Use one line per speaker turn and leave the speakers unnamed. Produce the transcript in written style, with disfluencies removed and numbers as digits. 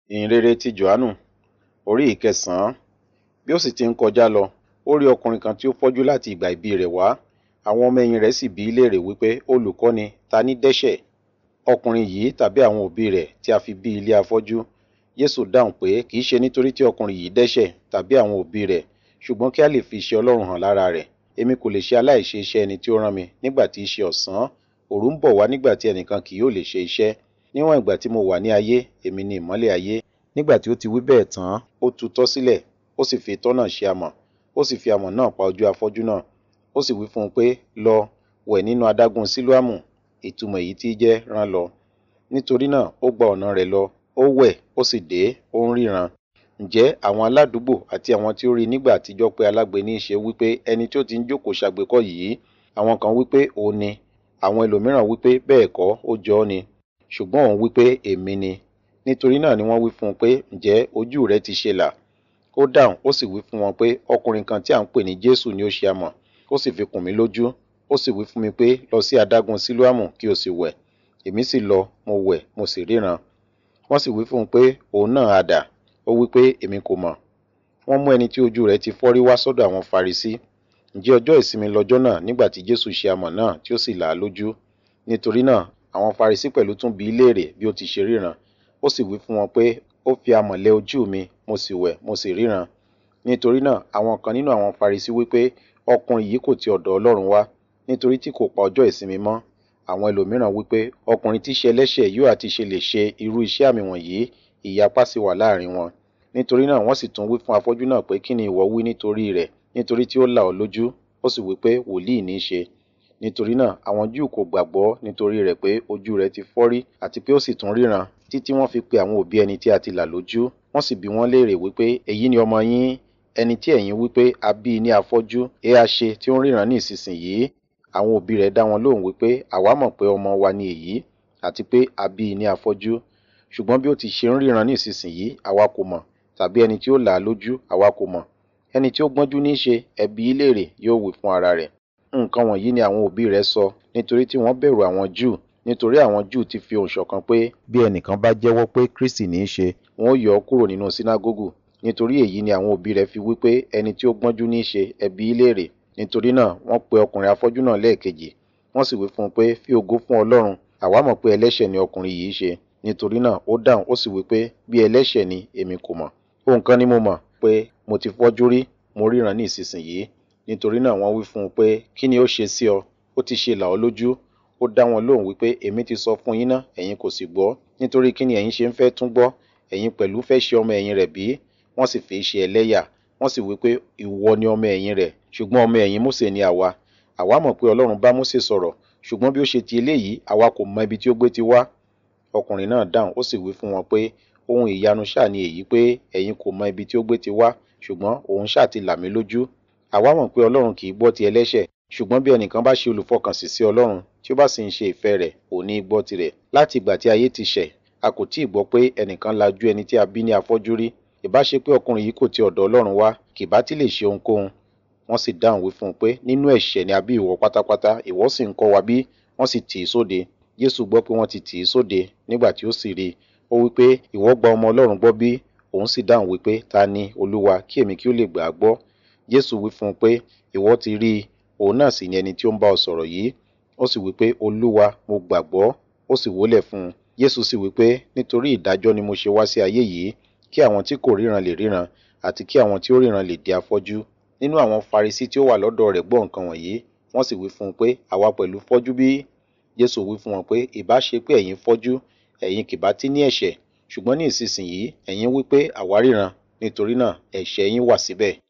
Ìhìnrere ti Jòhánù orí ìkẹsàn-án. Bí ó sì ti ń kọjá lọ, ó rí ọkùnrin kan tí ó fọ́jú láti ìgbà ìbí rẹ̀ wá. Àwọn ọmọ ẹ̀yìn rẹ̀ sì bi í léèrè wípé, Olùkọ́ni, ta ní dẹ́ṣẹ̀, ọkùnrin yìí tàbí àwọn òbí rẹ̀ tí a fi bí ilé afọ́jú? Jésù dáhùn pé kì í ṣe nítorí tí ọkùnrin yìí dẹ́ṣẹ̀ tàbí àwọn òbí rẹ̀, ṣùgbọ́n kí a lè fi iṣẹ́ Ọlọ́run hàn lára rẹ̀. Èmi kò lè ṣe aláìṣe iṣẹ́ ẹni tí ó rán mi nígbà tí í ṣe ọ̀sán. Òru ń bọ̀ wá nígbà tí ẹnìkan kì yóò lè ṣe iṣẹ́. Níwọ̀n ìgbà tí mo wà ní ayé, èmi ni ìmọ́lẹ̀ ayé. Nígbà tí ó ti wí bẹ́ẹ̀ tán, ó tutọ́ sílẹ̀, ó sì fi itọ́ náà ṣe amọ̀, ó sì fi amọ̀ náà pa ojú afọ́jú náà. Ó sì wí fún un pé, lọ, wẹ̀ nínú adágún Sílóámù, ìtumọ̀ èyí tí jẹ́ rán lọ. Nítorí náà ó gba ọ̀nà rẹ̀ lọ, ó wẹ̀, ó sì dé, ó ń ríran. Ǹjẹ́ àwọn aládùúgbò àti àwọn tí ó rí nígbà àtijọ́ pé alágbe ní í ṣe wípé ẹni tí ó ti ń jókòó ṣàgbékọ́ yìí, àwọn kan wípé òun ni, àwọn ẹlòmíràn wípé bẹ́ẹ̀ kọ́, ó jọ ọ́ ni, ṣùgbọ́n òun wípé èmi ni. Nítorí náà ni wọ́n wí fún un pé, ǹjẹ́ ojú rẹ ti ṣe là? Ó dáhùn, ó sì wí fún wọn pé ọkùnrin kan tí à ń pè ní Jésù ni ó ṣe amọ̀, ó sì fi kùn mí lójú, ó sì wí fún mi pé lọ sí adágún Sílóámù kí o sì wẹ̀. Èmi sì lọ, mo wẹ̀, mo sì ríran. Wọ́n sì wí fún un pé òun náà ha dà? Ó wí pé èmi kò mọ̀. Wọ́n mú ẹni tí ojú rẹ̀ ti fọ́ rí wá sọ́dọ̀ àwọn Farisí. Ǹjẹ́ ọjọ́ ìsinmi lọ́jọ́ náà nígbà tí Jésù ṣe amọ̀ náà tí ó sì là á lójú? Nítorí náà àwọn Farisí pẹ̀lú tún bi í léèrè bí ó ti ṣe ríran. Ó sì wí fún wọn pé ó fi amọ̀ lẹ ojú mi, mo sì wẹ̀, mo sì ríran. Nítorí náà àwọn kan nínú àwọn Farisí wí pé ọkùnrin yìí kò ti ọ̀dọ̀ Ọlọ́run wá, nítorí tí kò pa ọjọ́ ìsinmi mọ́. Àwọn ẹlòmíràn wí pé ọkùnrin tí í ṣe ẹlẹ́ṣẹ̀ yóò àti ṣe lè ṣe irú iṣẹ́ àmì wọ̀nyí, ìyapa sì wà láàrin wọn. Nítorí náà wọ́n sì tún wí fún afọ́jú náà pé kí ni ìwọ wí nítorí rẹ̀, nítorí tí ó là ọ́ lójú? Ó sì wí pé wòlíì ní í ṣe. Nítorí náà àwọn Júù kò gbàgbọ́ nítorí rẹ̀ pé ojú rẹ̀ ti fọ́ rí àti pé ó sì tún ríran, títí wọ́n fi pe àwọn òbí ẹni tí a ti là lójú. Wọ́n sì bi wọ́n léèrè wípé èyí ni ọmọ yín, ẹni tí ẹ̀yin wípé a bí i ní afọ́jú, èéha ṣe tí ó ń ríran ní ìsinsìnyí? Àwọn òbí rẹ̀ dá wọn lóhùn wípé àwa mọ̀ pé ọmọ wa ni èyí, àti pé a bí i ní afọ́jú. Ṣùgbọ́n bí ó ti ṣe ń ríran ní ìsinsìnyí, àwa kò mọ̀, tàbí ẹni tí ó là á lójú, àwa kò mọ̀. Ẹni tí ó gbọ́njú ní í ṣe, ẹ bi í léèrè, yóò wí fún ara rẹ̀. Nǹkan wọ̀nyí ni àwọn òbí rẹ̀ sọ, nítorí tí wọ́n bẹ̀rù àwọn Júù, nítorí àwọn Júù ti fi ohùn ṣọ̀kan pé bí ẹnìkan bá jẹ́wọ́ pé Kristi ní í ṣe, wọn ó yọ ọ́ kúrò nínú sínágógù. Nítorí èyí ni àwọn òbí rẹ̀ fi wí pé ẹni tí ó gbọ́njú ní í ṣe, ẹ bi í léèrè. Nítorí náà wọ́n pe ọkùnrin afọ́jú náà lẹ́ẹ̀kejì, wọ́n sì wí fún un pé fi ògo fún Ọlọ́run, àwa mọ̀ pé ẹlẹ́ṣẹ̀ ni ọkùnrin yìí ṣe. Nítorí náà ó dáhùn, ó sì wí pé bí ẹlẹ́ṣẹ̀ ni èmi kò mọ̀. Ohun kan ni mo mọ̀, pé mo ti fọ́jú rí, mo ríran ní ìsinsìnyí. Nítorí náà wọ́n wí fún un pé kí ni ó ṣe sí ọ? Ó ti ṣe là ọ́ lójú? Ó dá wọn lóhùn wípé èmi ti sọ fún yín ná, ẹ̀yin kò sì gbọ́. Nítorí kí ni ẹ̀yin ṣe ń fẹ́ tún gbọ́? Ẹ̀yin pẹ̀lú fẹ́ ṣe ọmọ ẹ̀yìn rẹ̀ bí? Wọ́n sì fi í ṣe ẹlẹ́yà. Wọ́n sì wí pé ìwọ ni ọmọ ẹ̀yìn rẹ̀, ṣùgbọ́n ọmọ ẹ̀yìn Mósè ni àwa. Àwa mọ̀ pé Ọlọ́run bá Mósè sọ̀rọ̀, ṣùgbọ́n bí ó ṣe ti eléyìí, àwa kò mọ ibi tí ó gbé ti wá. Ọkùnrin náà dáhùn, ó sì wí fún wọn pé ohun ìyanu ṣáà ni èyí pé ẹ̀yin kò mọ ibi tí ó gbé ti wá, ṣùgbọ́n òun ṣáà ti là mí lójú. Àwa mọ̀ pé Ọlọ́run kì í gbọ́ ti ẹlẹ́ṣẹ̀, ṣùgbọ́n bí ẹnìkan bá ṣe olùfọkànsìn sí Ọlọ́run, tí ó bá sì ń ṣe ìfẹ́ rẹ̀, òun ní í gbọ́ tirẹ̀. Láti ìgbà tí ayé ti ṣẹ̀, a kò tí ì gbọ́ pé ẹnìkan lajú ẹni tí a bí ní afọ́jú rí. Ìbá ṣe pé ọkùnrin yìí kò ti ọ̀dọ̀ Ọlọ́run wá, kì bá tí lè ṣe ohunkóhun. Wọ́n sì dáhùn wí fún un pé nínú ẹ̀ṣẹ̀ ni a bí ìwọ pátápátá, ìwọ sì ń kọ́ wa bí? Wọ́n sì tì í sóde. Jésù gbọ́ pé wọ́n ti tì í sóde. Nígbà tí ó sì rí i, ó wí pé ìwọ gba ọmọ Ọlọ́run gbọ́ bí? Òun sì dáhùn wí pé ta ni, Olúwa, kí èmi kí ó lè gbà á gbọ́? Jésù wí fún un pé ìwọ ti rí i, òun náà sì ni ẹni tí ó ń bá ọ sọ̀rọ̀ yìí. Ó sì wí pé Olúwa, mo gbàgbọ́. Ó sì wólẹ̀ fún un. Jésù sì wí pé nítorí ìdájọ́ ni mo ṣe wá sí ayé yìí, kí àwọn tí kò ríran lè ríran, àti kí àwọn tí ó ríran lè di afọ́jú. Nínú àwọn Farisí tí ó wà lọ́dọ̀ rẹ̀ gbọ́ nǹkan wọ̀nyí, wọ́n sì wí fún un pé àwa pẹ̀lú fọ́jú bí? Jésù wí fún wọn pé ìbá ṣe pé ẹ̀yin fọ́jú, ẹ̀yin kì bá tí ní ẹ̀ṣẹ̀, ṣùgbọ́n ní ìsinsìnyí ẹ̀yin wí pé àwa ríran, nítorí náà ẹ̀ṣẹ̀ yín wà síbẹ̀.